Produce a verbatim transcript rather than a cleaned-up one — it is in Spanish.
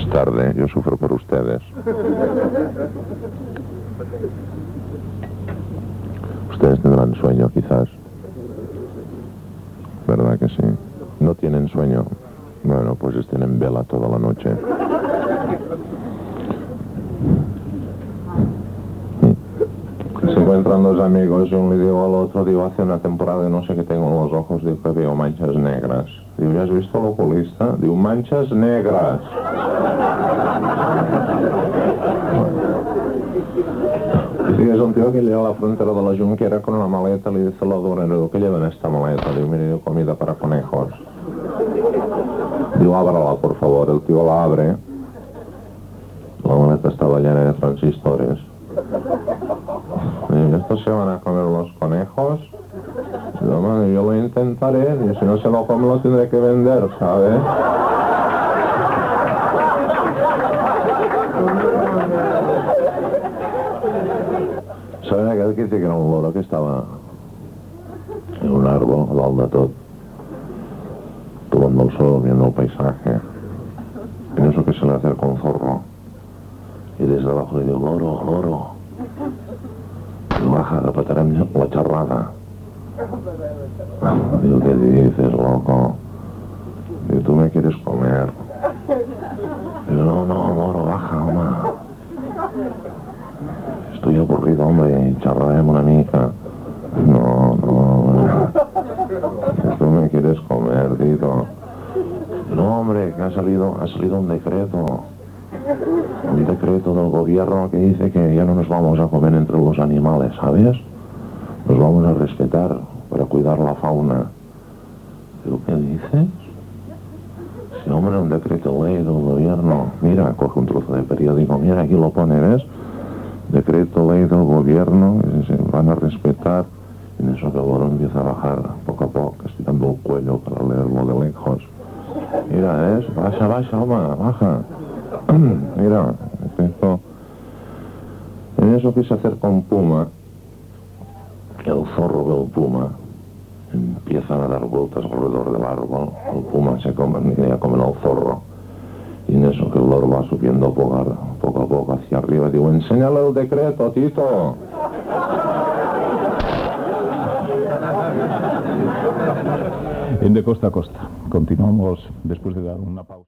tarde, yo sufro por ustedes. Ustedes tendrán sueño, quizás. ¿Verdad que sí? ¿No tienen sueño? Bueno, pues estén en vela toda la noche. Se encuentran dos amigos y uno le digo al otro, digo, hace una temporada no sé qué tengo en los ojos, digo que veo manchas negras. Digo, ¿ya has visto el oculista? Digo, manchas negras. Sí, es un tío que llega a la frontera de la Junquera con una maleta, le dice al aduanero, ¿qué lleva en esta maleta? Digo, mire, digo, comida para conejos. Digo, ábrala, por favor. El tío la abre. La maleta estaba llena de transistores. Y estos se van a comer los conejos. Digo, madre, yo lo intentaré, y si no se lo come lo tendré que vender, ¿sabes? ¿Saben aquel que dice que era un loro que estaba en un árbol, a dalt de tot, tomando el sol, viendo el paisaje? En eso que se le acerca un zorro. Y desde abajo le digo, loro, loro. Y baja, repetirem la charrada. Digo, ¿qué dices, loco? Digo, ¿tú me quieres comer? Digo, no, no, loro, baja, hombre. Estoy aburrido, hombre, charrarem una mica. No, no, tú me quieres comer, Tito. No, hombre, que ha salido, ha salido un decreto. Un decreto del gobierno que dice que ya no nos vamos a comer entre los animales, ¿sabes? Nos vamos a respetar para cuidar la fauna. ¿Pero qué dices? Sí, hombre, un decreto ley del gobierno. Mira, coge un trozo de periódico, mira, aquí lo pone, ¿ves? Decreto ley del gobierno, se van a respetar. En eso que el loro empieza a bajar poco a poco, estirando el cuello para leerlo de lejos. Mira, ¿ves? Baja, baja, hombre, baja. Mira, esto. En eso quise hacer con Puma. El zorro del Puma empiezan a dar vueltas alrededor del árbol. El Puma se come, quería comer al zorro. Y en eso que el loro va subiendo poco a poco, a poco hacia arriba. Digo, enséñale el decreto, Tito. En De Costa a Costa. Continuamos después de dar una pausa.